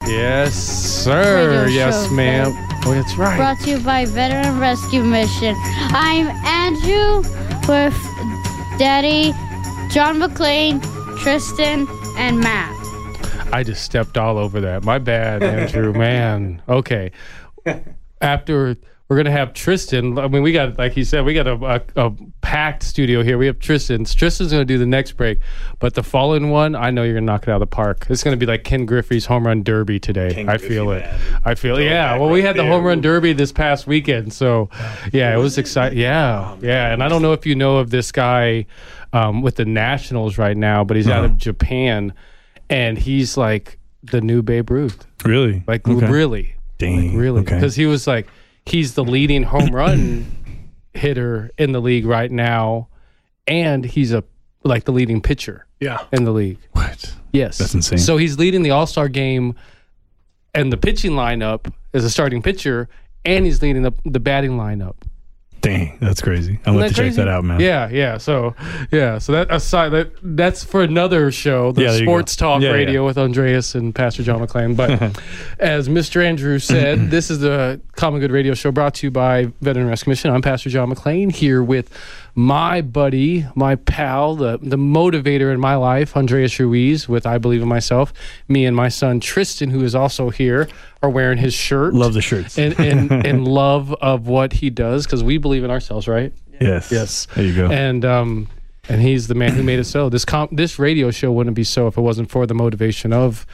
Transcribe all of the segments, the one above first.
Yes, sir. Radio Yes, show, ma'am. Oh, that's right. Brought to you by Veteran Rescue Mission. I'm Andrew with Daddy, John McClain, Tristan, and Matt. I just stepped all over that. My bad, Andrew. Man. Okay. After we're gonna have Tristan. I mean, we got, like he said, we got a packed studio here. We have Tristan. Tristan's gonna do the next break, but the following one, I know you're gonna knock it out of the park. It's gonna be like Ken Griffey's home run derby today. I feel it. I feel it. Yeah. Well, we had the home run derby this past weekend, so yeah, it was exciting. Yeah, yeah. And I don't know if you know of this guy with the Nationals right now, but he's out of Japan, and he's like the new Babe Ruth. Really? Like really. Dang. Like, really. Okay. Because he was like, he's the leading home run hitter in the league right now, and he's the leading pitcher in the league. What? Yes. That's insane. So he's leading the All-Star game and the pitching lineup as a starting pitcher, and he's leading the batting lineup. Dang, that's crazy. I'm going to check that out, man. Yeah. So that aside, that's for another show, the Sports Talk Radio with Andreas and Pastor John McClain. But as Mr. Andrew said, this is the Common Good Radio Show brought to you by Veteran Rescue Mission. I'm Pastor John McClain here with my buddy, my pal, the motivator in my life, Andreas Ruiz, with I Believe in Myself. Me and my son Tristan, who is also here, are wearing his shirt. Love the shirts. in love of what he does, because we believe in ourselves, right? Yes. There you go. And he's the man who made it so. This radio show wouldn't be so if it wasn't for the motivation of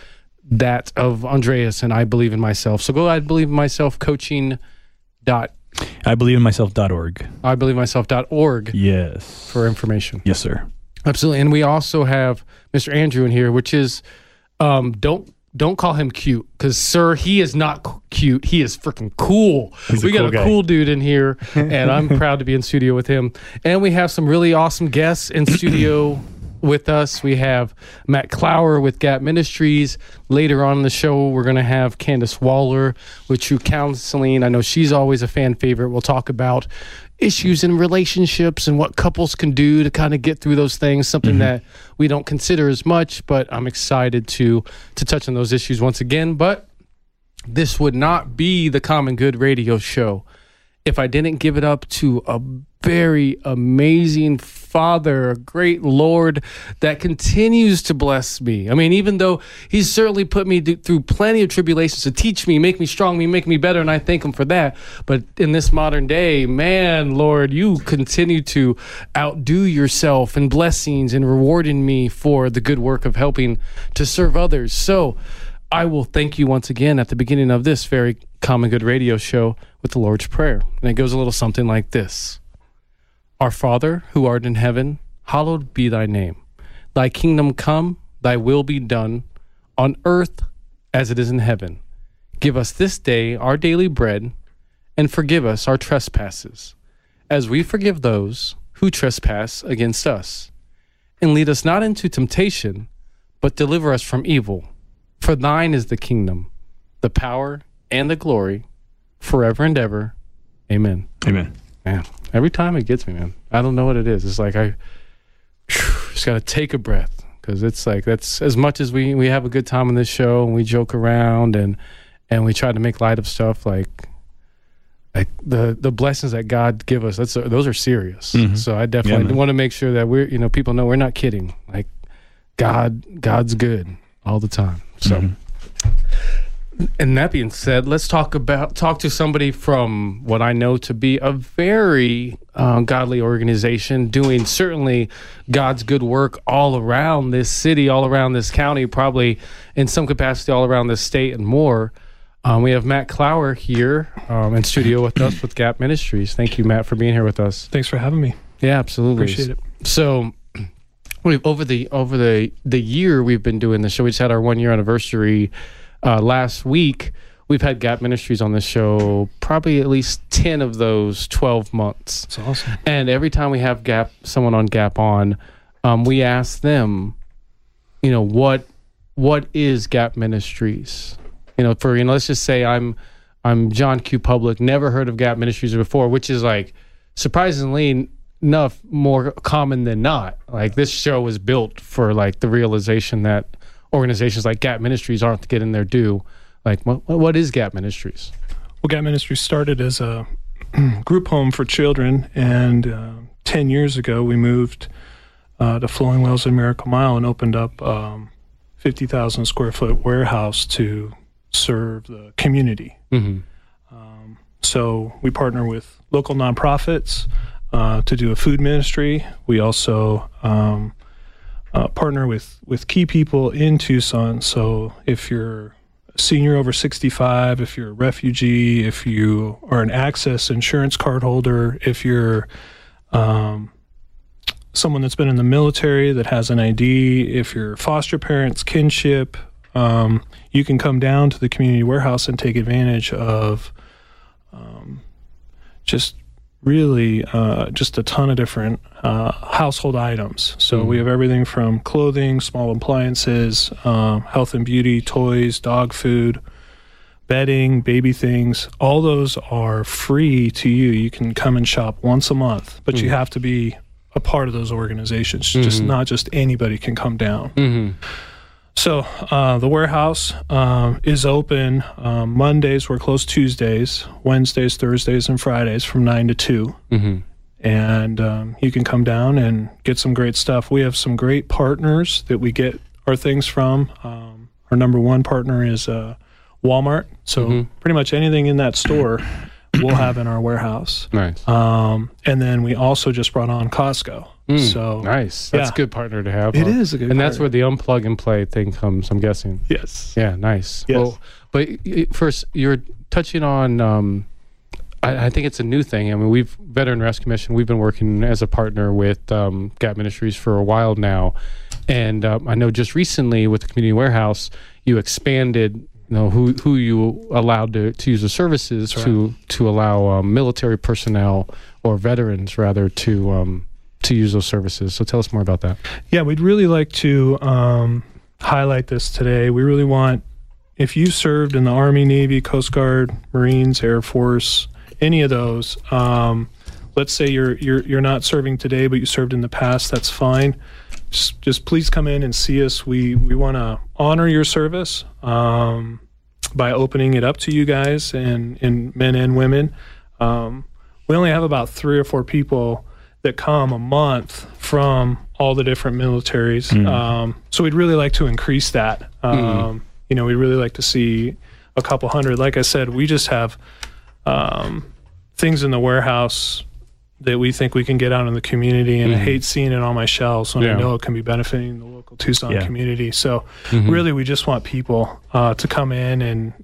Andreas and I Believe in Myself. So go I Believe in Myself coaching. IBelieveInMyself.org. IBelieveInMyself.org. Yes. For information. Yes, sir. Absolutely. And we also have Mr. Andrew in here, which is don't call him cute, because sir, he is not cute. He is freaking cool. We got a cool dude in here, and I'm proud to be in studio with him. And we have some really awesome guests in studio with us. We have Matt Clower with Gap Ministries. Later on in the show, we're going to have Candace Waller with True Counseling. I know she's always a fan favorite. We'll talk about issues in relationships and what couples can do to kind of get through those things, something that we don't consider as much, but I'm excited to touch on those issues once again. But this would not be the Common Good Radio Show if I didn't give it up to a very amazing Father, a great Lord that continues to bless me. I mean, even though he's certainly put me through plenty of tribulations to teach me, make me strong, make me better, and I thank him for that. But in this modern day, man, Lord, you continue to outdo yourself in blessings and rewarding me for the good work of helping to serve others. So I will thank you once again at the beginning of this very Common Good Radio Show with the Lord's Prayer. And it goes a little something like this. Our Father, who art in heaven, hallowed be thy name. Thy kingdom come, thy will be done, on earth as it is in heaven. Give us this day our daily bread, and forgive us our trespasses, as we forgive those who trespass against us. And lead us not into temptation, but deliver us from evil. For thine is the kingdom, the power, and the glory, forever and ever. Amen. Amen. Man, every time it gets me, man. I don't know what it is. It's like I just got to take a breath, because it's like that's as much as we have a good time on this show and we joke around and we try to make light of stuff, like the blessings that God give us. Those are serious. So I definitely want to make sure that people know we're not kidding. Like God's good all the time. So. And that being said, let's talk to somebody from what I know to be a very godly organization, doing certainly God's good work all around this city, all around this county, probably in some capacity all around this state and more. We have Matt Clower here in studio with us with Gap Ministries. Thank you, Matt, for being here with us. Thanks for having me. Yeah, absolutely. Appreciate it. So over the year we've been doing this show, we just had our 1 year anniversary last week. We've had Gap Ministries on this show probably at least 10 of those 12 months. That's awesome. And every time we have someone on Gap on, we ask them, what is Gap Ministries? Let's just say I'm John Q. Public, never heard of Gap Ministries before, which is like surprisingly enough more common than not. Like this show was built for like the realization that organizations like Gap Ministries aren't getting their due. Like, what is Gap Ministries? Well, Gap Ministries started as a group home for children, and 10 years ago we moved to Flowing Wells and Miracle Mile and opened up 50,000 square foot warehouse to serve the community. Mm-hmm. So we partner with local nonprofits to do a food ministry. We also partner with key people in Tucson. So if you're a senior over 65, if you're a refugee, if you are an Access insurance card holder, if you're someone that's been in the military that has an ID, if you're foster parents, kinship, you can come down to the community warehouse and take advantage of just really just a ton of different household items. So we have everything from clothing, small appliances, health and beauty, toys, dog food, bedding, baby things. All those are free to you. You can come and shop once a month, but you have to be a part of those organizations. Just not just anybody can come down. So the warehouse is open Mondays. We're closed Tuesdays, Wednesdays, Thursdays, and Fridays from 9 to 2. And you can come down and get some great stuff. We have some great partners that we get our things from. Our number one partner is Walmart. So pretty much anything in that store we'll have in our warehouse. Nice. And then we also just brought on Costco. So nice. That's a good partner to have. It is a good and partner. That's where the unplug and play thing comes, I'm guessing. Yes. Yeah, nice. Yes. Well, but first, you're touching on, I think it's a new thing. I mean, Veteran Rescue Mission, we've been working as a partner with Gap Ministries for a while now. And I know just recently with the Community Warehouse, you expanded who you allowed to use the services to allow military personnel or veterans rather to use those services. So tell us more about that. Yeah, we'd really like to highlight this today. We really want, if you served in the Army, Navy, Coast Guard, Marines, Air Force, any of those, let's say you're not serving today, but you served in the past, that's fine. Just please come in and see us. We want to honor your service by opening it up to you guys and men and women. We only have about 3 or 4 people that come a month from all the different militaries. So we'd really like to increase that. We'd really like to see a couple hundred. Like I said, we just have things in the warehouse that we think we can get out in the community, and I hate seeing it on my shelves when I know it can be benefiting the local Tucson community. So really we just want people to come in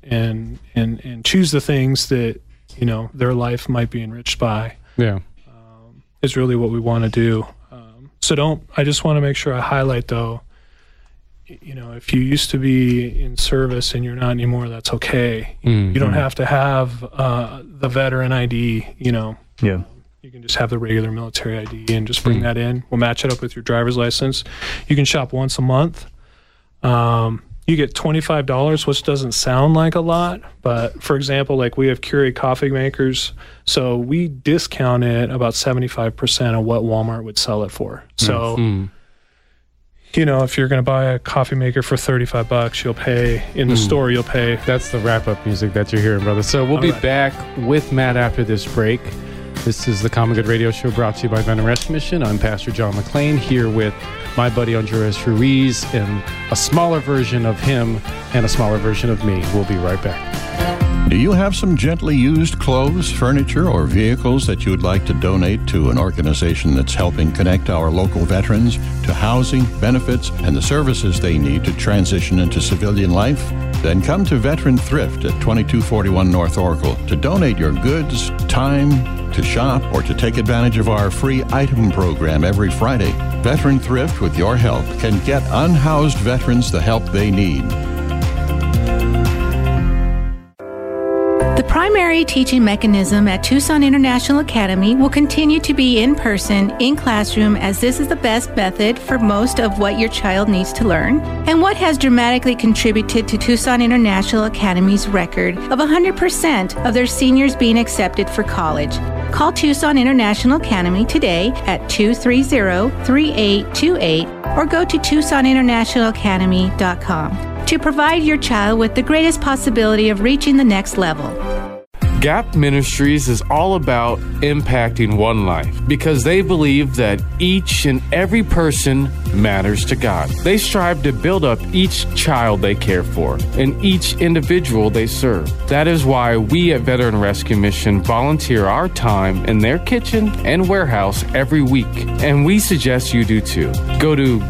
and choose the things that, their life might be enriched by. Yeah. Is really what we want to do. I just want to make sure I highlight though, if you used to be in service and you're not anymore, that's okay. You don't have to have the veteran ID, Yeah. You can just have the regular military ID and just bring that in. We'll match it up with your driver's license. You can shop once a month. You get $25, which doesn't sound like a lot, but for example, like we have Keurig coffee makers, so we discount it about 75% of what Walmart would sell it for. So, if you're going to buy a coffee maker for $35, you'll pay in the store. You'll pay. That's the wrap-up music that you're hearing, brother. So we'll be back with Matt after this break. This is the Common Good Radio Show brought to you by Veteran Rescue Mission. I'm Pastor John McClain here with my buddy Andres Ruiz and a smaller version of him and a smaller version of me. We'll be right back. Do you have some gently used clothes, furniture, or vehicles that you would like to donate to an organization that's helping connect our local veterans to housing, benefits, and the services they need to transition into civilian life? Then come to Veteran Thrift at 2241 North Oracle to donate your goods, time, to shop, or to take advantage of our free item program every Friday. Veteran Thrift, with your help, can get unhoused veterans the help they need. The primary teaching mechanism at Tucson International Academy will continue to be in person, in classroom, as this is the best method for most of what your child needs to learn, and what has dramatically contributed to Tucson International Academy's record of 100% of their seniors being accepted for college. Call Tucson International Academy today at 230-3828 or go to TucsonInternationalAcademy.com. to provide your child with the greatest possibility of reaching the next level. Gap Ministries is all about impacting one life because they believe that each and every person matters to God. They strive to build up each child they care for and each individual they serve. That is why we at Veteran Rescue Mission volunteer our time in their kitchen and warehouse every week, and we suggest you do too. Go to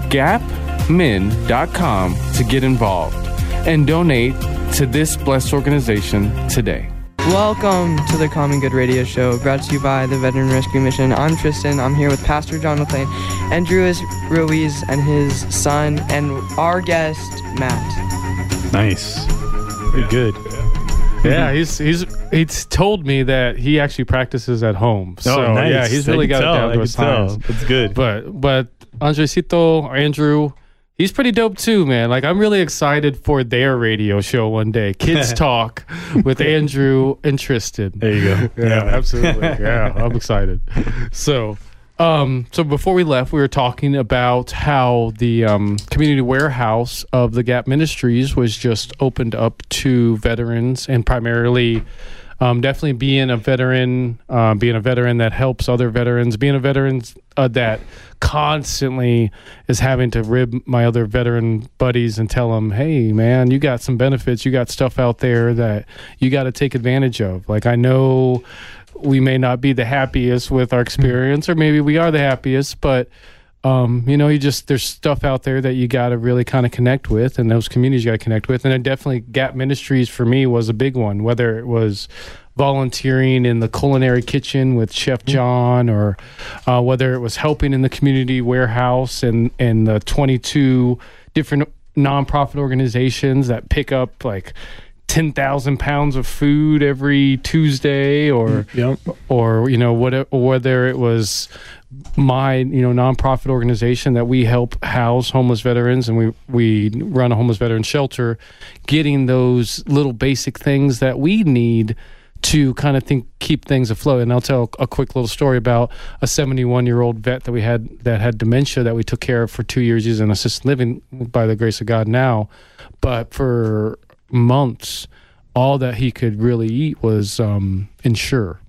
gapmin.com to get involved and donate to this blessed organization today. Welcome to the Common Good Radio Show, brought to you by the Veteran Rescue Mission. I'm Tristan. I'm here with Pastor John McClain, Andrew Ruiz and his son, and our guest, Matt. Nice. Very good. Yeah, he's told me that he actually practices at home. So nice. Yeah, he's really got it down to a science. That's good. But Andrew, he's pretty dope too, man. Like, I'm really excited for their radio show one day. Kids Talk with Andrew and Tristan. There you go. Yeah, absolutely. Yeah, I'm excited. So before we left, we were talking about how the community warehouse of the Gap Ministries was just opened up to veterans, and primarily definitely being a veteran that helps other veterans, being a veteran that constantly is having to rib my other veteran buddies and tell them, hey, man, you got some benefits. You got stuff out there that you got to take advantage of. Like, I know we may not be the happiest with our experience, or maybe we are the happiest, but there's stuff out there that you got to really kind of connect with, and those communities you got to connect with. And it definitely, Gap Ministries for me was a big one, whether it was volunteering in the culinary kitchen with Chef John, or whether it was helping in the community warehouse and the 22 different nonprofit organizations that pick up like 10,000 pounds of food every Tuesday, or whether it was my nonprofit organization that we help house homeless veterans, and we run a homeless veteran shelter, getting those little basic things that we need to kind of keep things afloat. And I'll tell a quick little story about a 71-year-old vet that we had that had dementia that we took care of for 2 years. He's in assisted living by the grace of God now, but for months all that he could really eat was Ensure.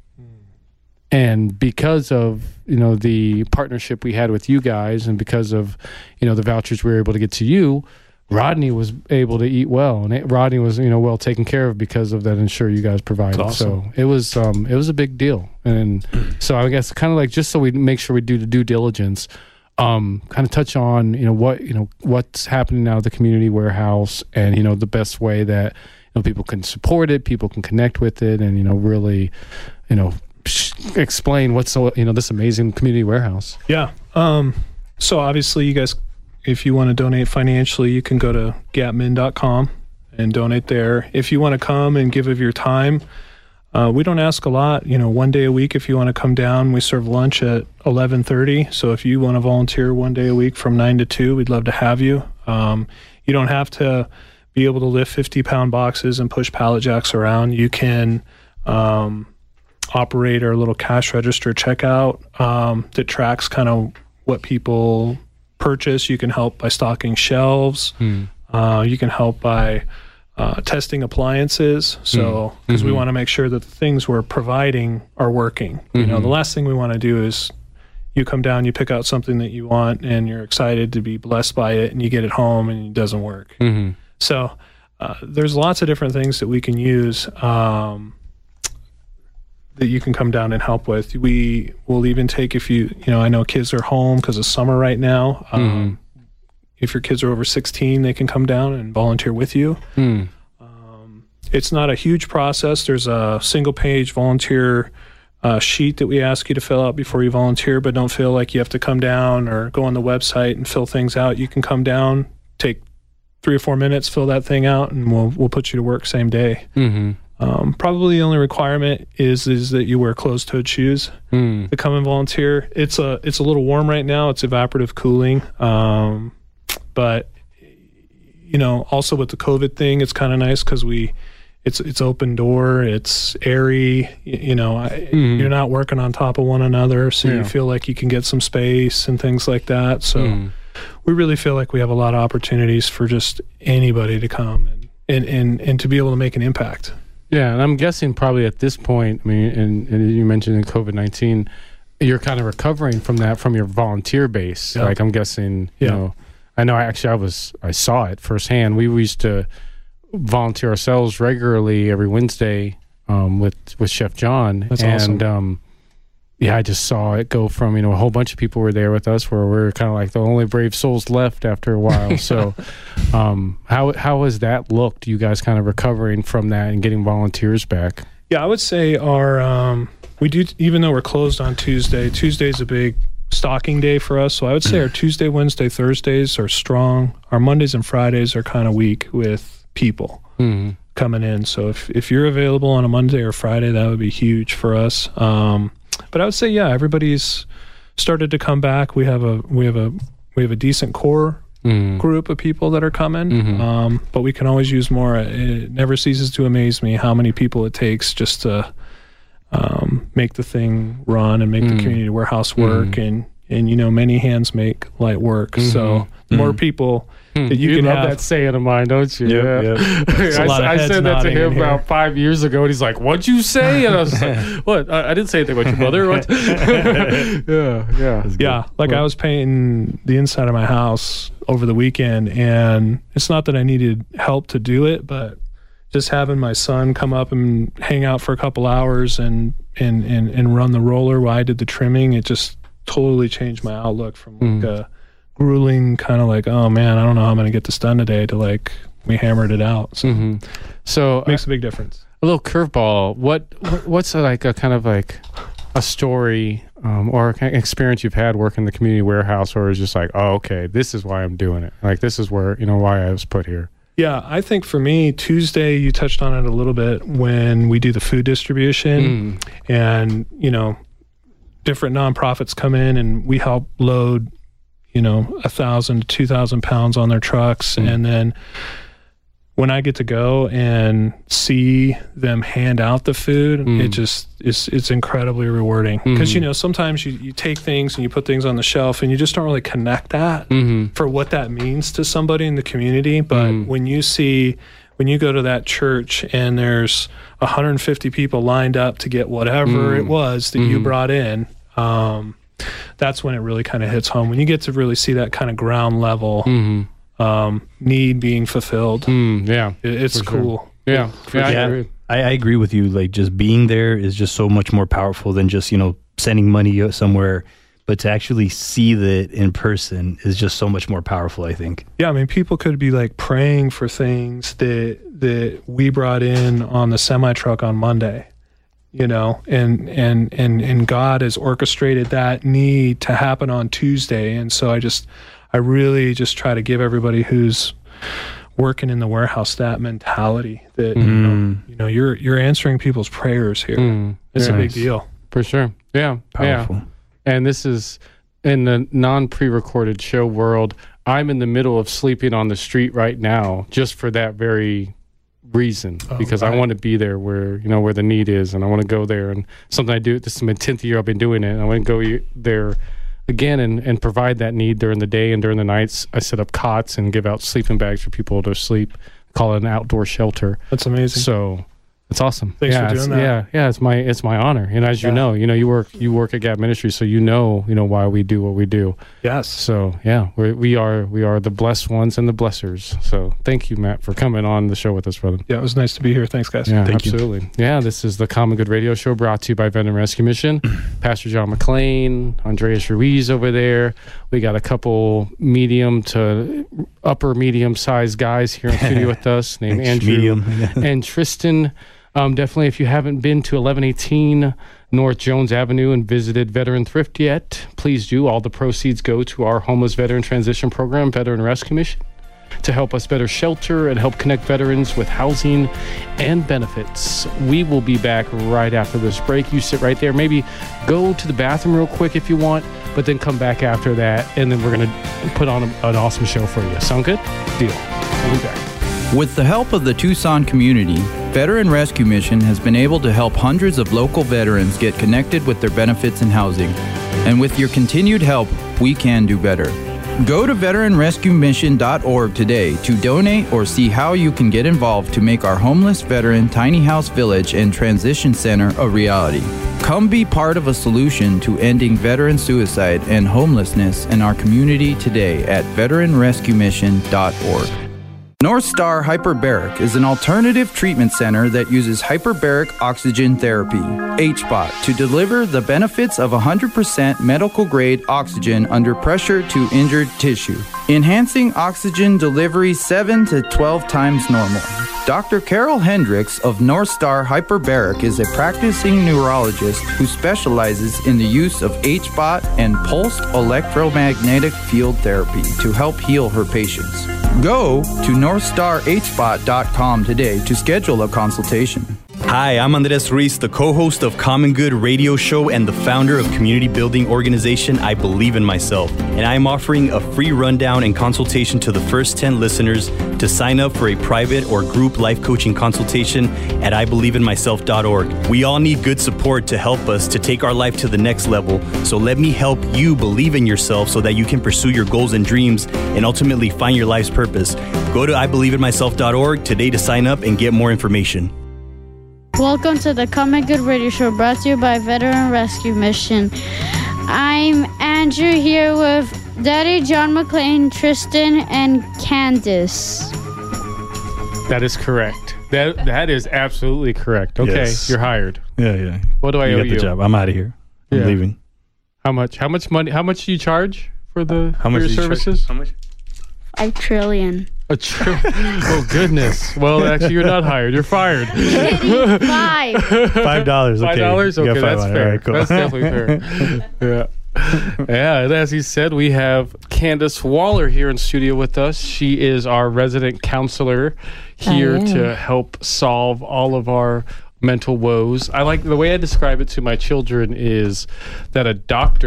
And because of the partnership we had with you guys, and because of the vouchers we were able to get to you, Rodney was able to eat well, and Rodney was well taken care of because of that Ensure you guys provided. Awesome. So it was a big deal. And so I guess kind of like, just so we make sure we do the due diligence, kind of touch on what's happening now at the community warehouse, and the best way that people can support it, people can connect with it, and really explain what's this amazing community warehouse. Yeah. So obviously, you guys, if you want to donate financially, you can go to gapmin.com and donate there. If you want to come and give of your time, we don't ask a lot. One day a week, if you want to come down, we serve lunch at 11:30. So if you want to volunteer one day a week from 9 to 2, we'd love to have you. You don't have to be able to lift 50-pound boxes and push pallet jacks around. You can operate our little cash register checkout that tracks kind of what people purchase. You can help by stocking shelves. You can help by testing appliances. So, because we want to make sure that the things we're providing are working. The last thing we want to do is you come down, you pick out something that you want, and you're excited to be blessed by it, and you get it home and it doesn't work. So there's lots of different things that we can use that you can come down and help with. We will even take, if I know kids are home because of summer right now. If your kids are over 16, they can come down and volunteer with you. It's not a huge process. There's a single-page volunteer sheet that we ask you to fill out before you volunteer, but don't feel like you have to come down or go on the website and fill things out. You can come down, take 3 or 4 minutes, fill that thing out, and we'll put you to work same day. Probably the only requirement is that you wear closed-toed shoes to come and volunteer. It's a little warm right now. It's evaporative cooling, but also with the COVID thing, it's kind of nice because it's open door, it's airy. You're not working on top of one another, so you feel like you can get some space and things like that. So we really feel like we have a lot of opportunities for just anybody to come and to be able to make an impact. Yeah, and I'm guessing probably at this point, I mean, and you mentioned in COVID-19, you're kind of recovering from that from your volunteer base. Yeah. Like I'm guessing, you know, I saw it firsthand. We used to volunteer ourselves regularly every Wednesday with Chef John. That's and, awesome. Yeah, I just saw it go from, a whole bunch of people were there with us where we're kind of like the only brave souls left after a while. So how has that looked? You guys kind of recovering from that and getting volunteers back? Yeah, I would say we do, even though we're closed on Tuesday's a big stocking day for us. So I would say our Tuesday, Wednesday, Thursdays are strong. Our Mondays and Fridays are kind of weak with people coming in. So if you're available on a Monday or Friday, that would be huge for us. But I would say, yeah, everybody's started to come back. We have a decent core group of people that are coming, but we can always use more. It never ceases to amaze me how many people it takes just to make the thing run and make the community warehouse work. And many hands make light work. So the more people that you can love have. that saying of mine, don't you? Yep. I said that to him about 5 years ago, and he's like, "What'd you say?" And I was like, "What? I didn't say anything about your mother." What? Yeah. Like I was painting the inside of my house over the weekend, and it's not that I needed help to do it, but just having my son come up and hang out for a couple hours and run the roller while I did the trimming, it just totally changed my outlook from like a grueling kind of like, oh man, I don't know how I'm going to get this done today, to like we hammered it out. So, so it makes a big difference. A little curveball. What's like a kind of like a story or an experience you've had working in the community warehouse, or is just like, oh, okay, this is why I'm doing it. Like this is where why I was put here. Yeah, I think for me, Tuesday, you touched on it a little bit when we do the food distribution, and different nonprofits come in and we help load 1,000 to 2,000 pounds on their trucks. And then when I get to go and see them hand out the food, it just it's incredibly rewarding, because sometimes you take things and you put things on the shelf and you just don't really connect that for what that means to somebody in the community. But when you go to that church and there's 150 people lined up to get whatever it was that you brought in, that's when it really kind of hits home. When you get to really see that kind of ground level need being fulfilled, it's cool. Sure. Yeah, I agree with you. Like just being there is just so much more powerful than just sending money somewhere. But to actually see that in person is just so much more powerful, I think. Yeah, I mean, people could be like praying for things that we brought in on the semi-truck on Monday, and God has orchestrated that need to happen on Tuesday. And so I really just try to give everybody who's working in the warehouse that mentality that, you're answering people's prayers here. It's a big deal. For sure. Yeah. Powerful. Yeah. And this is in the non-pre-recorded show world. I'm in the middle of sleeping on the street right now just for that very reason, because I want to be there where where the need is, and I want to go there. And something I do, this is my 10th year I've been doing it, and I want to go there again and provide that need during the day, and during the nights I set up cots and give out sleeping bags for people to sleep. Call it an outdoor shelter. That's amazing. So it's awesome. Thanks for doing that. Yeah, it's my honor. And as you know, you work at Gap Ministries, so you know why we do what we do. Yes. So we are the blessed ones and the blessers. So thank you, Matt, for coming on the show with us, brother. Yeah, it was nice to be here. Thanks, guys. Yeah, Thank absolutely. you. Yeah, this is the Common Good Radio Show, brought to you by Veteran Rescue Mission. Pastor John McClain, Andreas Ruiz over there. We got a couple medium to upper medium sized guys here in the studio with us, named Andrew and Tristan. Definitely, if you haven't been to 1118 North Jones Avenue and visited Veteran Thrift yet, please do. All the proceeds go to our homeless veteran transition program, Veteran Rescue Mission, to help us better shelter and help connect veterans with housing and benefits. We will be back right after this break. You sit right there. Maybe go to the bathroom real quick if you want, but then come back after that, and then we're going to put on an awesome show for you. Sound good? Deal. We'll be back. With the help of the Tucson community, Veteran Rescue Mission has been able to help hundreds of local veterans get connected with their benefits and housing. And with your continued help, we can do better. Go to veteranrescuemission.org today to donate or see how you can get involved to make our homeless veteran tiny house village and transition center a reality. Come be part of a solution to ending veteran suicide and homelessness in our community today at veteranrescuemission.org. North Star Hyperbaric is an alternative treatment center that uses hyperbaric oxygen therapy, HBOT, to deliver the benefits of 100% medical-grade oxygen under pressure to injured tissue, enhancing oxygen delivery 7 to 12 times normal. Dr. Carol Hendricks of North Star Hyperbaric is a practicing neurologist who specializes in the use of HBOT and pulsed electromagnetic field therapy to help heal her patients. Go to northstarhbot.com today to schedule a consultation. Hi, I'm Andres Ruiz, the co-host of Common Good Radio Show and the founder of community building organization I Believe in Myself. And I'm offering a free rundown and consultation to the first 10 listeners to sign up for a private or group life coaching consultation at IBelieveInMyself.org. We all need good support to help us to take our life to the next level. So let me help you believe in yourself so that you can pursue your goals and dreams and ultimately find your life's purpose. Go to IBelieveInMyself.org today to sign up and get more information. Welcome to the Common Good Radio Show, brought to you by Veteran Rescue Mission. I'm Andrew here with Daddy, John McClain, Tristan, and Candace. That is correct. That is absolutely correct. Okay, yes. You're hired. Yeah. What do I owe you? You got the job. I'm out of here. I'm leaving. How much money? How much do you charge for your services? How much? $5 trillion. Oh, goodness. Well, actually, you're not hired. You're fired. $5. $5. Okay. $5? Okay, that's fair. Right, cool. That's definitely fair. Yeah, and as he said, we have Candace Waller here in studio with us. She is our resident counselor here to help solve all of our mental woes. I like the way I describe it to my children is that a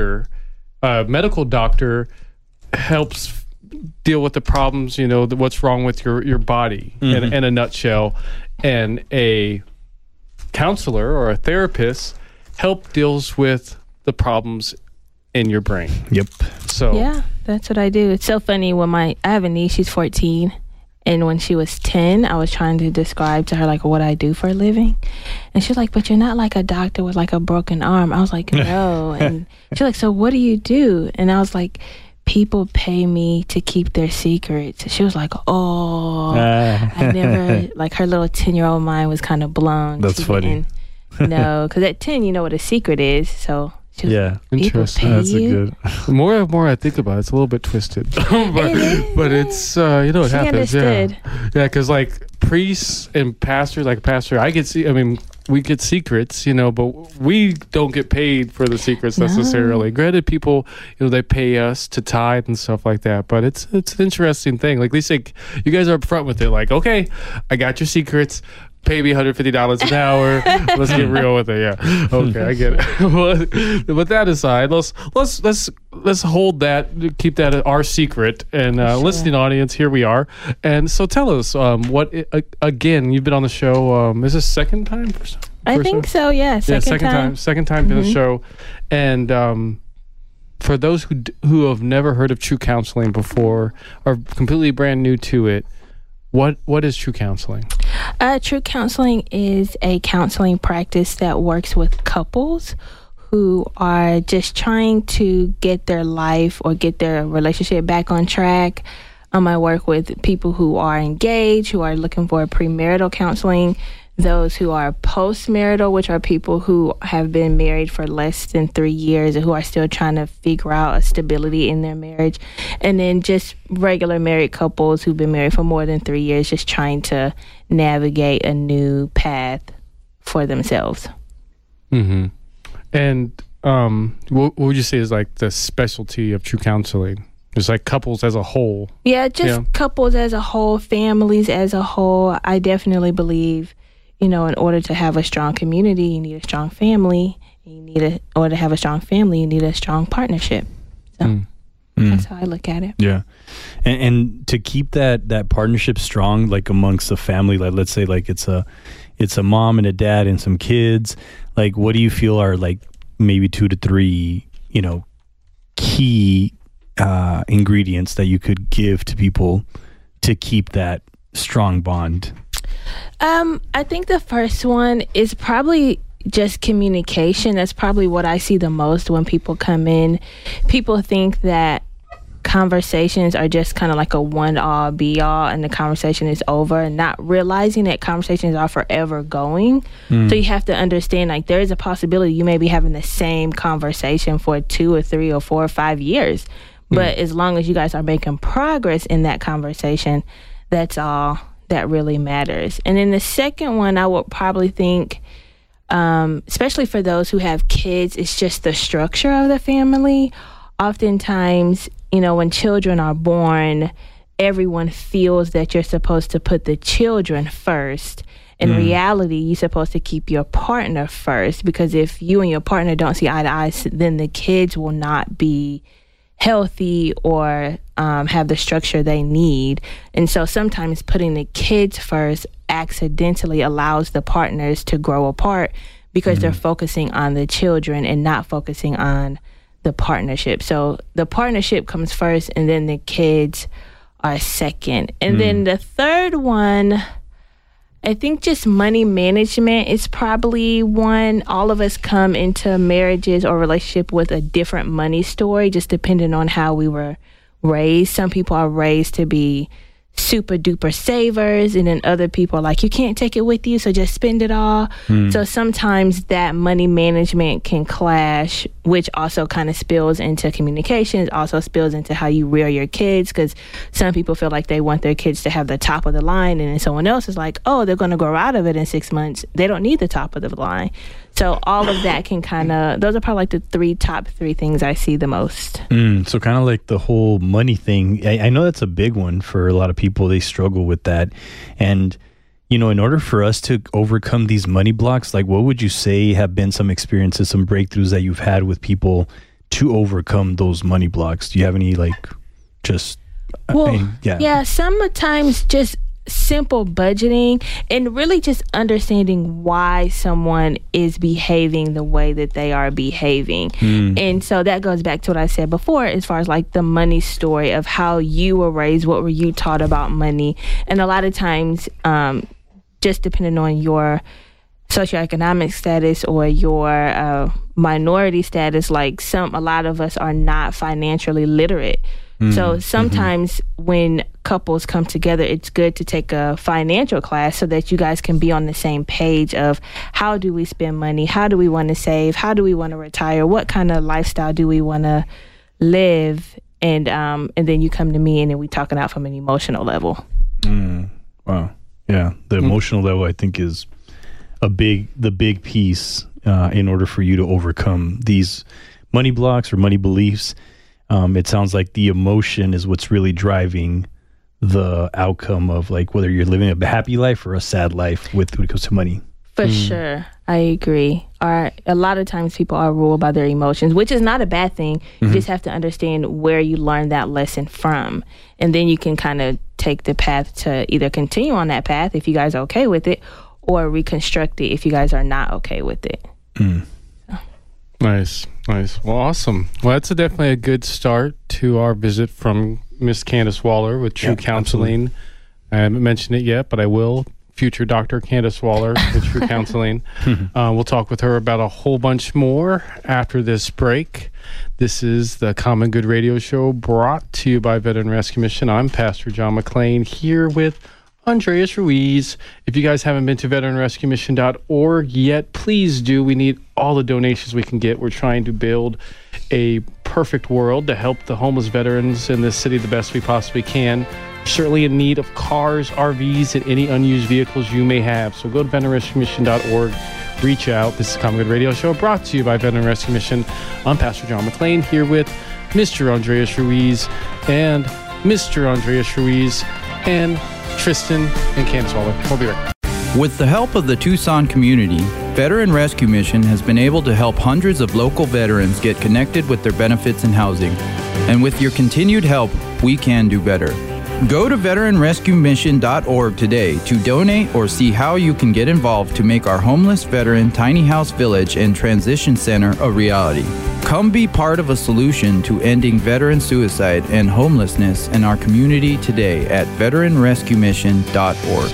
medical doctor helps deal with the problems, what's wrong with your body in a nutshell, and a counselor or a therapist deals with the problems in your brain. Yep. So yeah, that's what I do. It's so funny when I have a niece, she's 14, and when she was 10, I was trying to describe to her like what I do for a living, and she's like, "But you're not like a doctor with like a broken arm." I was like, "No," and she's like, "So what do you do?" And I was like, "People pay me to keep their secrets." She was like, "Oh, I never," like her little 10-year-old mind was kind of blown. That's funny. No, because at 10, you know what a secret is. So she was like, "People pay That's you?" The more I think about it, it's a little bit twisted. but it's, it happens. Understood. Yeah, because like priests and pastors, like pastor, we get secrets, but we don't get paid for the secrets necessarily. Granted, people, they pay us to tithe and stuff like that, but it's an interesting thing. Like, at least you guys are upfront with it. Like, okay, I got your secrets. Pay me $150 an hour. Let's get real with it. Yeah. Okay, I get it. But that aside, let's hold that, keep that our secret. And listening audience, here we are. And so tell us, again, you've been on the show. Is this second time? I think so. Yeah. Second time. Second time to the show. And for those who have never heard of True Counseling before, or completely brand new to it, what is True Counseling? True Counseling is a counseling practice that works with couples who are just trying to get their life or get their relationship back on track. I work with people who are engaged, who are looking for premarital counseling, those who are post-marital, which are people who have been married for less than 3 years and who are still trying to figure out a stability in their marriage, and then just regular married couples who've been married for more than 3 years, just trying to navigate a new path for themselves. Mm-hmm. And what would you say is like the specialty of True Counseling? It's like couples as a whole. Yeah, couples as a whole, families as a whole. I definitely believe, in order to have a strong community, you need a strong family. In order to have a strong family, you need a strong partnership. So that's how I look at it. Yeah. And to keep that partnership strong, like amongst the family, like let's say like it's a mom and a dad and some kids, like what do you feel are like maybe 2 to 3, key ingredients that you could give to people to keep that strong bond? I think the first one is probably just communication. That's probably what I see the most when people come in. People think that conversations are just kind of like a one-all, be-all, and the conversation is over, and not realizing that conversations are forever going. So you have to understand, like, there is a possibility you may be having the same conversation for 2 or 3 or 4 or 5 years. But as long as you guys are making progress in that conversation, that's all that really matters. And then the second one, I would probably think, especially for those who have kids, it's just the structure of the family. Oftentimes, you know, when children are born, everyone feels that you're supposed to put the children first. In reality, you're supposed to keep your partner first, because if you and your partner don't see eye to eye, then the kids will not be healthy or have the structure they need. And so sometimes putting the kids first accidentally allows the partners to grow apart, because they're focusing on the children and not focusing on the partnership. So the partnership comes first, and then the kids are second. And then the third one, I think just money management is probably one. All of us come into marriages or relationship with a different money story, just depending on how we were raised. Some people are raised to be super duper savers, and then other people are like, you can't take it with you, so just spend it all. So sometimes that money management can clash, which also kind of spills into communications, also spills into how you rear your kids, because some people feel like they want their kids to have the top of the line, and then someone else is like, oh, they're going to grow out of it in 6 months. They don't need the top of the line. So all of that can kind of, those are probably like the top three things I see the most. So kind of like the whole money thing. I know that's a big one for a lot of people. They struggle with that. And, you know, in order for us to overcome these money blocks, like, what would you say have been some experiences, some breakthroughs that you've had with people to overcome those money blocks? Do you have any, like, just... sometimes just simple budgeting and really just understanding why someone is behaving the way that they are behaving. And so that goes back to what I said before, as far as like the money story of how you were raised, what were you taught about money. And a lot of times, just depending on your socioeconomic status or your minority status, like a lot of us are not financially literate. So sometimes when couples come together, it's good to take a financial class so that you guys can be on the same page of how do we spend money? How do we want to save? How do we want to retire? What kind of lifestyle do we want to live? And then you come to me, and then we talk it out from an emotional level. Wow. Yeah. The emotional level, I think, is the big piece in order for you to overcome these money blocks or money beliefs. It sounds like the emotion is what's really driving the outcome of, like, whether you're living a happy life or a sad life when it comes to money. For sure. I agree. A lot of times people are ruled by their emotions, which is not a bad thing. You just have to understand where you learned that lesson from. And then you can kind of take the path to either continue on that path if you guys are okay with it, or reconstruct it if you guys are not okay with it. Nice. Well, awesome. Well, that's definitely a good start to our visit from Miss Candace Waller with True Counseling. Absolutely. I haven't mentioned it yet, but I will. Future Dr. Candace Waller with True Counseling. We'll talk with her about a whole bunch more after this break. This is the Common Good Radio Show, brought to you by Veteran Rescue Mission. I'm Pastor John McClain, here with Andreas Ruiz. If you guys haven't been to veteranrescuemission.org yet, please do. We need all the donations we can get. We're trying to build a perfect world to help the homeless veterans in this city the best we possibly can. Certainly in need of cars, RVs, and any unused vehicles you may have. So go to veteranrescuemission.org. Reach out. This is Common Good Radio Show, brought to you by Veteran Rescue Mission. I'm Pastor John McClain, here with Mr. Andreas Ruiz and Mr. Andreas Ruiz and Tristan and Candace Waller. We'll be right back. With the help of the Tucson community, Veteran Rescue Mission has been able to help hundreds of local veterans get connected with their benefits and housing. And with your continued help, we can do better. Go to veteranrescuemission.org today to donate or see how you can get involved to make our homeless veteran tiny house village and transition center a reality. Come be part of a solution to ending veteran suicide and homelessness in our community today at veteranrescuemission.org.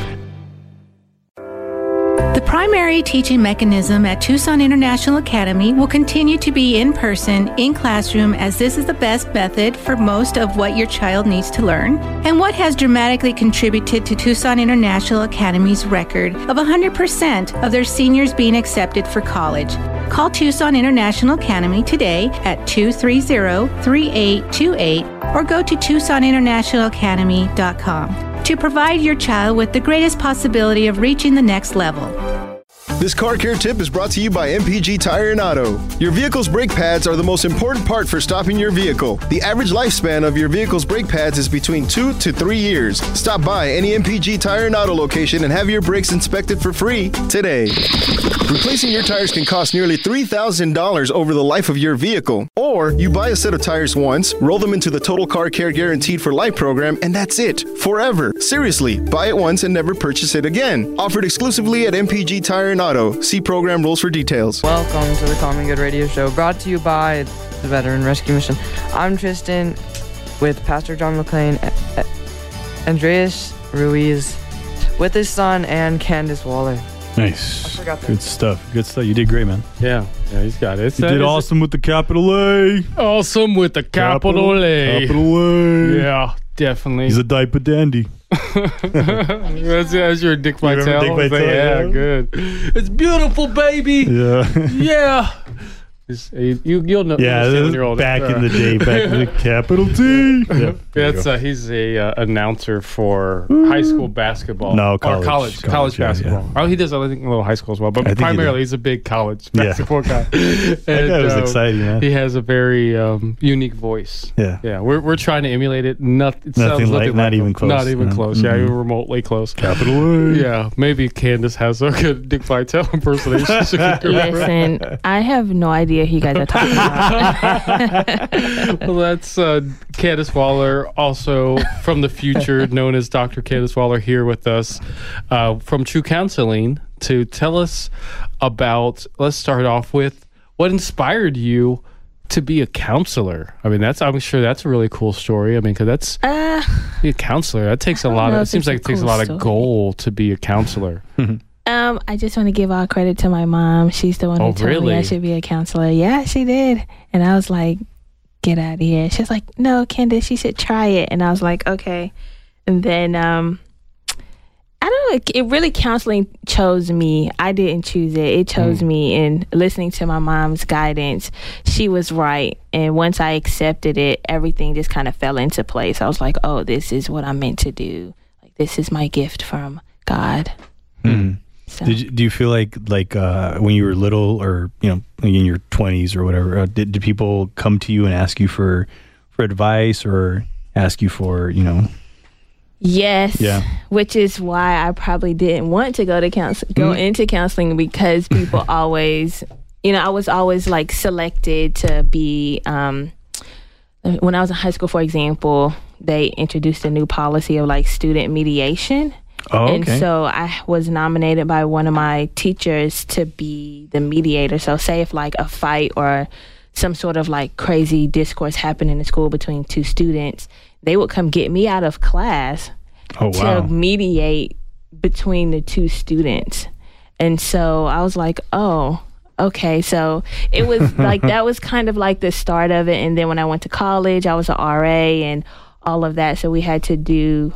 The primary teaching mechanism at Tucson International Academy will continue to be in person, in classroom, as this is the best method for most of what your child needs to learn, and what has dramatically contributed to Tucson International Academy's record of 100% of their seniors being accepted for college. Call Tucson International Academy today at 230-3828 or go to TucsonInternationalAcademy.com to provide your child with the greatest possibility of reaching the next level. This car care tip is brought to you by MPG Tire and Auto. Your vehicle's brake pads are the most important part for stopping your vehicle. The average lifespan of your vehicle's brake pads is between 2 to 3 years. Stop by any MPG Tire and Auto location and have your brakes inspected for free today. Replacing your tires can cost nearly $3,000 over the life of your vehicle. Or you buy a set of tires once, roll them into the Total Car Care Guaranteed for Life program, and that's it, forever. Seriously, buy it once and never purchase it again. Offered exclusively at MPG Tire and Auto. See program rules for details. Welcome to the Common Good Radio Show, brought to you by the Veteran Rescue Mission. I'm Tristan with Pastor John McClain, Andreas Ruiz with his son, and Candace Waller. Nice. Good stuff. You did great, man. Yeah, he's got it. You did awesome with the capital A. Awesome with the capital A. Capital A. Yeah, definitely. He's a diaper dandy. That's your Dick Vitale. Dick Vitale. Yeah, good. It's beautiful, baby. Yeah. Yeah. You'll know. Yeah, this is back in the day, back in the capital T. Yeah, he's a announcer for high school basketball. No, college basketball. Yeah. Oh, he does, I think, a little high school as well, but primarily he's a big college basketball guy. That guy was exciting, man. He has a very unique voice. Yeah. We're trying to emulate it. Nothing like, not even close. Not even close. Yeah, even remotely close. Capital A. Yeah, maybe Candace has a good Dick Vitale impersonation. Listen, I have no idea who you guys are talking about. Well, that's Candace Waller, also from the future, known as Dr. Candace Waller, here with us from True Counseling to tell us about, let's start off with, what inspired you to be a counselor? I mean, I'm sure that's a really cool story. I mean, because that's be a counselor. That takes a lot of, it seems like it takes a lot of goal to be a counselor. I just want to give all credit to my mom. She's the one who told me I should be a counselor. Yeah, she did. And I was like, get out of here. She's like, no, Candace, you should try it. And I was like, okay. And then, I don't know, it really, counseling chose me. I didn't choose it. It chose me. And listening to my mom's guidance, she was right. And once I accepted it, everything just kind of fell into place. I was like, oh, this is what I'm meant to do. Like, this is my gift from God. So. Do you feel like when you were little, or in your 20s or whatever, did people come to you and ask you for advice, or ask you for Yes. Yeah. Which is why I probably didn't want to go into counseling, because people always, I was always like selected to be. When I was in high school, for example, they introduced a new policy of like student mediation. Oh, okay. And so I was nominated by one of my teachers to be the mediator. So say if like a fight or some sort of like crazy discourse happened in the school between two students, they would come get me out of class to mediate between the two students. And so I was like, oh, okay. So it was like, that was kind of like the start of it. And then when I went to college, I was an RA and all of that. So we had to do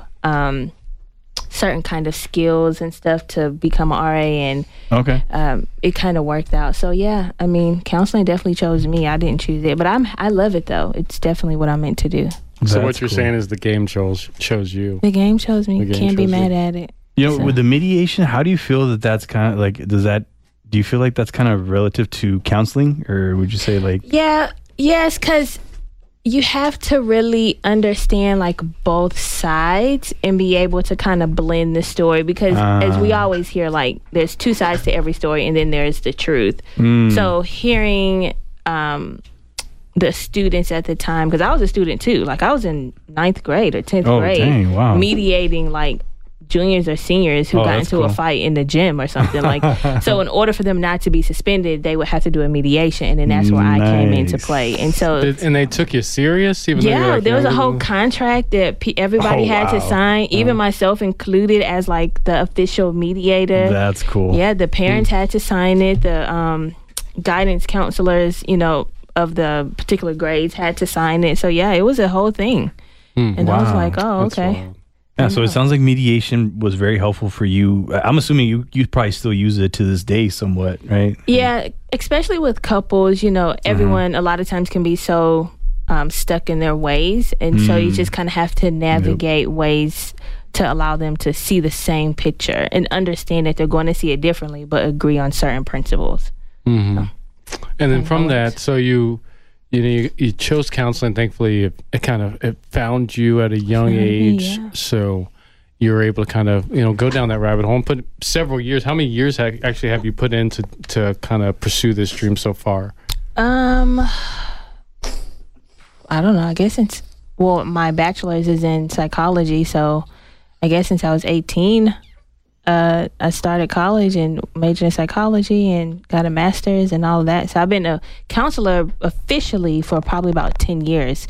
certain kind of skills and stuff to become an RA, and it kind of worked out. So yeah, I mean, counseling definitely chose me. I didn't choose it, but I love it though. It's definitely what I'm meant to do. So what you're saying is the game chose you. The game chose me. Can't be mad at it. With the mediation, how do you feel that's kind of like, do you feel like that's kind of relative to counseling, or would you say like? Yes, because you have to really understand like both sides and be able to kind of blend the story, because as we always hear, like there's two sides to every story and then there's the truth. So hearing the students at the time, because I was a student too, like I was in 9th grade or 10th grade, dang, wow. mediating like juniors or seniors who got into a fight in the gym or something. Like, so in order for them not to be suspended, they would have to do a mediation, and then that's where I came into play. And so, and they took you serious, even though you're like, there was a whole contract that everybody had to sign, even myself included, as like the official mediator. That's cool. Yeah, the parents had to sign it. The guidance counselors, of the particular grades had to sign it. So yeah, it was a whole thing. And I was like, oh, That's okay. wild. Yeah, so it sounds like mediation was very helpful for you. I'm assuming you probably still use it to this day somewhat, right? Yeah, especially with couples, everyone a lot of times can be so stuck in their ways. And so you just kind of have to navigate ways to allow them to see the same picture and understand that they're going to see it differently, but agree on certain principles. And then from that, so you chose counseling. Thankfully, it found you at a young age, so you were able to kind of go down that rabbit hole and put several years. How many years actually have you put in to kind of pursue this dream so far? I don't know. I guess my bachelor's is in psychology, so I guess since I was 18. I started college and majored in psychology and got a master's and all of that. So I've been a counselor officially for probably about 10 years.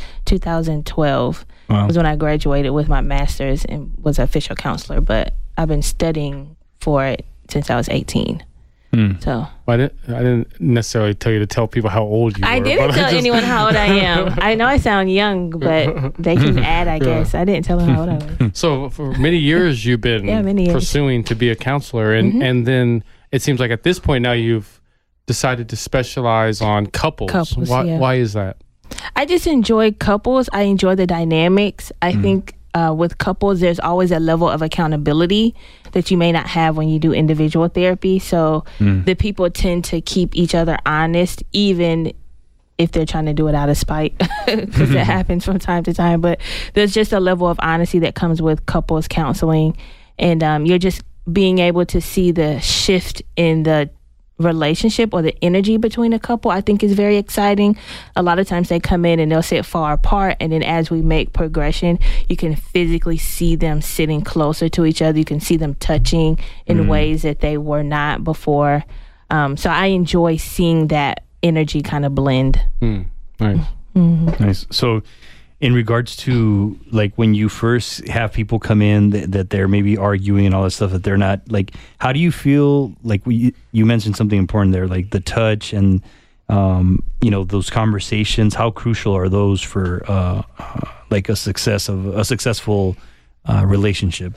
2012 was when I graduated with my master's and was an official counselor. But I've been studying for it since I was 18. So I didn't necessarily tell you to tell people how old you were. I didn't tell anyone how old I am. I know I sound young, but they can add, I guess. I didn't tell them how old I was. So for many years you've been pursuing to be a counselor, and then it seems like at this point now you've decided to specialize on couples. Why is that? I just enjoy couples. I enjoy the dynamics. I think with couples, there's always a level of accountability that you may not have when you do individual therapy. So the people tend to keep each other honest, even if they're trying to do it out of spite, because that happens from time to time. But there's just a level of honesty that comes with couples counseling. And you're just being able to see the shift in the relationship or the energy between a couple, I think is very exciting. A lot of times they come in and they'll sit far apart, and then as we make progression, you can physically see them sitting closer to each other. You can see them touching in ways that they were not before. So I enjoy seeing that energy kind of blend. Nice. Nice. So in regards to like when you first have people come in that they're maybe arguing and all that stuff, that they're not like, how do you feel like you mentioned something important there, like the touch and those conversations, how crucial are those for like a successful relationship?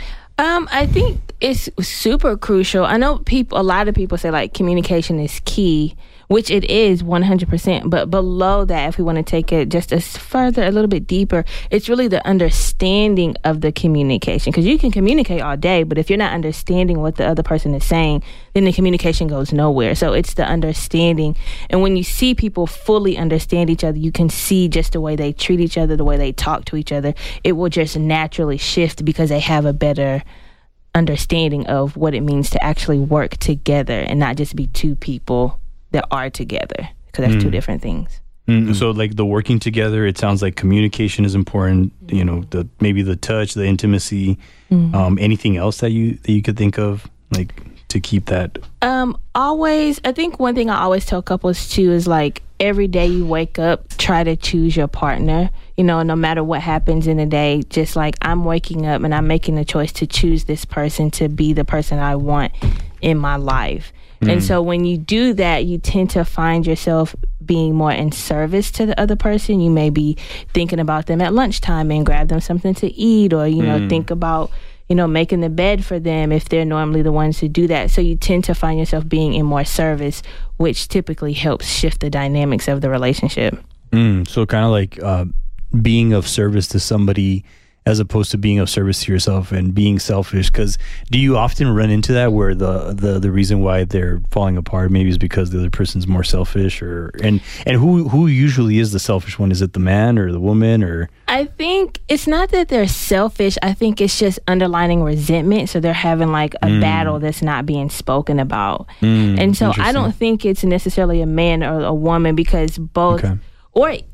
I think it's super crucial. I know a lot of people say like communication is key, which it is 100%. But below that, if we want to take it just a little bit deeper, it's really the understanding of the communication. Because you can communicate all day, but if you're not understanding what the other person is saying, then the communication goes nowhere. So it's the understanding. And when you see people fully understand each other, you can see just the way they treat each other, the way they talk to each other. It will just naturally shift because they have a better understanding of what it means to actually work together and not just be two people that are together, because that's two different things. So like the working together, it sounds like communication is important, maybe the touch, the intimacy, anything else that you could think of like to keep that? Always, I think one thing I always tell couples too is like every day you wake up, try to choose your partner. No matter what happens in the day, just like I'm waking up and I'm making the choice to choose this person to be the person I want in my life. And so when you do that, you tend to find yourself being more in service to the other person. You may be thinking about them at lunchtime and grab them something to eat, or, think about, making the bed for them if they're normally the ones who do that. So you tend to find yourself being in more service, which typically helps shift the dynamics of the relationship. So kind of like being of service to somebody as opposed to being of service to yourself and being selfish. Because do you often run into that where the reason why they're falling apart maybe is because the other person's more selfish, and who usually is the selfish one? Is it the man or the woman? Or I think it's not that they're selfish. I think it's just underlining resentment. So they're having like a battle that's not being spoken about. And so I don't think it's necessarily a man or a woman, because both, or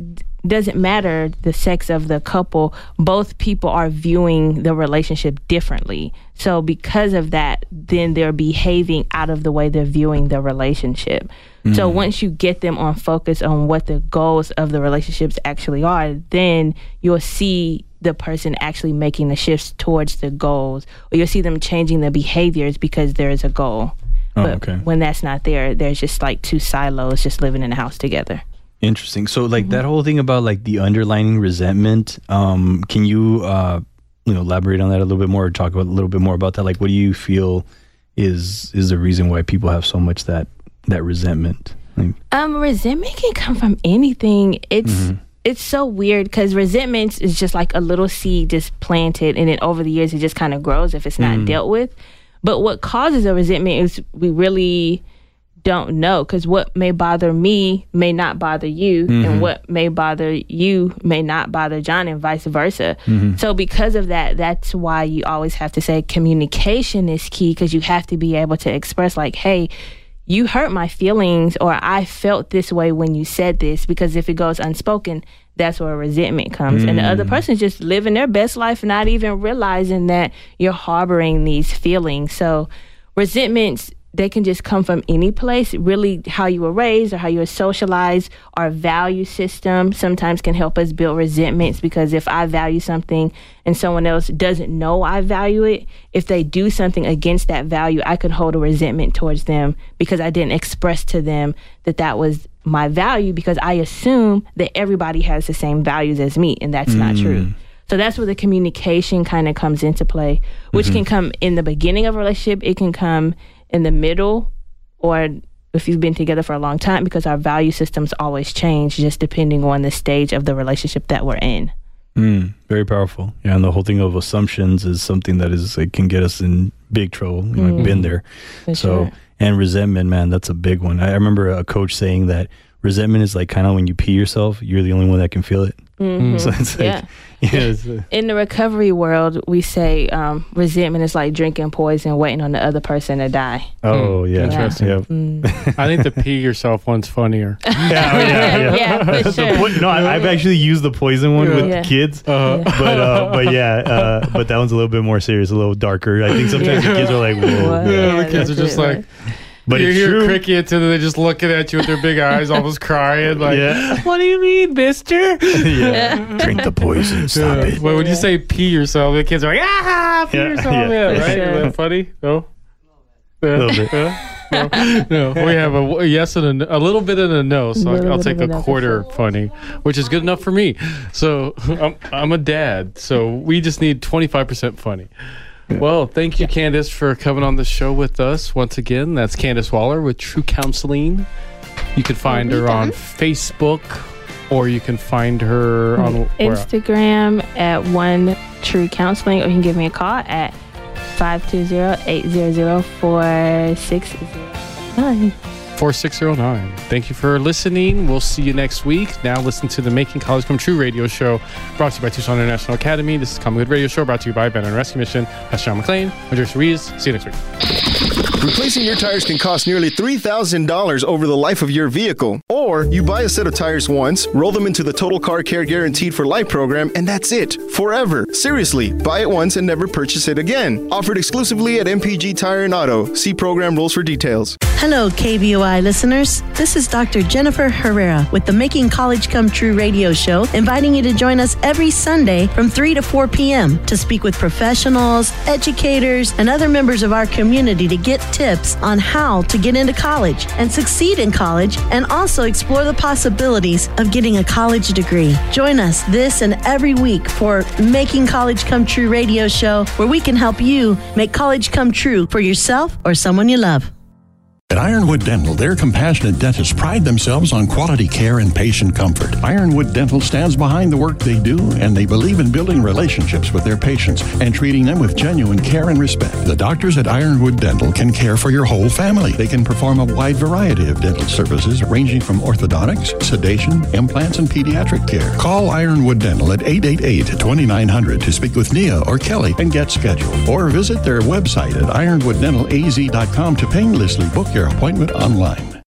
doesn't matter the sex of the couple, both people are viewing the relationship differently. So because of that, then they're behaving out of the way they're viewing the relationship. So once you get them on focus on what the goals of the relationships actually are, then you'll see the person actually making the shifts towards the goals, or you'll see them changing the behaviors because there is a goal. But when that's not there, there's just like two silos just living in a house together. Interesting. So like that whole thing about like the underlying resentment, can you elaborate on that a little bit more, or talk about a little bit more about that? Like, what do you feel is the reason why people have so much that resentment? Resentment can come from anything. It's so weird because resentment is just like a little seed just planted, and then over the years it just kind of grows if it's not dealt with. But what causes a resentment is we really don't know, because what may bother me may not bother you, and what may bother you may not bother John, and vice versa. So because of that, that's why you always have to say communication is key, because you have to be able to express like, hey, you hurt my feelings, or I felt this way when you said this, because if it goes unspoken, that's where resentment comes. And the other person's just living their best life, not even realizing that you're harboring these feelings. So resentments, they can just come from any place. Really, how you were raised or how you were socialized, our value system sometimes can help us build resentments, because if I value something and someone else doesn't know I value it, if they do something against that value, I could hold a resentment towards them because I didn't express to them that that was my value, because I assume that everybody has the same values as me, and that's not true. So that's where the communication kind of comes into play, which can come in the beginning of a relationship. It can come in the middle, or if you've been together for a long time, because our value systems always change just depending on the stage of the relationship that we're in. Very powerful. Yeah, and the whole thing of assumptions is something that is, it can get us in big trouble. You know, I've been there. So, and resentment, man, that's a big one. I remember a coach saying that resentment is like kind of when you pee yourself, you're the only one that can feel it. So it's like, in the recovery world, we say resentment is like drinking poison, waiting on the other person to die. Interesting. I think the pee yourself one's funnier. Yeah, for sure. No, I've actually used the poison one with kids, but that one's a little bit more serious, a little darker. I think sometimes the kids are like, whoa. The kids are just like. But you hear crickets, and then they're just looking at you with their big eyes, almost crying. Like, what do you mean, mister? Drink the poison. Stop it. Well, when you say pee yourself, the kids are like, pee yourself. Right? Is that funny? No? A little bit. No. We have a yes and a little bit and a no, so I'll take a quarter funny, which is good enough for me. So I'm a dad, so we just need 25% funny. Well, thank you, Candace, for coming on the show with us once again. That's Candace Waller with True Counseling. You can find her on Facebook, or you can find her on Instagram at One True Counseling, or you can give me a call at 520-800-4609. 4609. Thank you for listening. We'll see you next week. Now listen to the Making College Come True radio show, brought to you by Tucson International Academy. This is Common Good Radio Show, brought to you by Veteran Rescue Mission. Pastor John McClain, I'm Joyce Ruiz. See you next week. Replacing your tires can cost nearly $3,000 over the life of your vehicle. Or you buy a set of tires once, roll them into the Total Car Care Guaranteed for Life program, and that's it. Forever. Seriously, buy it once and never purchase it again. Offered exclusively at MPG Tire and Auto. See program rules for details. Hello, KBOI listeners. This is Dr. Jennifer Herrera with the Making College Come True radio show, inviting you to join us every Sunday from 3 to 4 p.m. to speak with professionals, educators, and other members of our community to get tips on how to get into college and succeed in college, and also explore the possibilities of getting a college degree. Join us this and every week for Making College Come True radio show, where we can help you make college come true for yourself or someone you love. At Ironwood Dental, their compassionate dentists pride themselves on quality care and patient comfort. Ironwood Dental stands behind the work they do, and they believe in building relationships with their patients and treating them with genuine care and respect. The doctors at Ironwood Dental can care for your whole family. They can perform a wide variety of dental services ranging from orthodontics, sedation, implants, and pediatric care. Call Ironwood Dental at 888-2900 to speak with Nia or Kelly and get scheduled. Or visit their website at ironwooddentalalz.com to painlessly book your appointment online.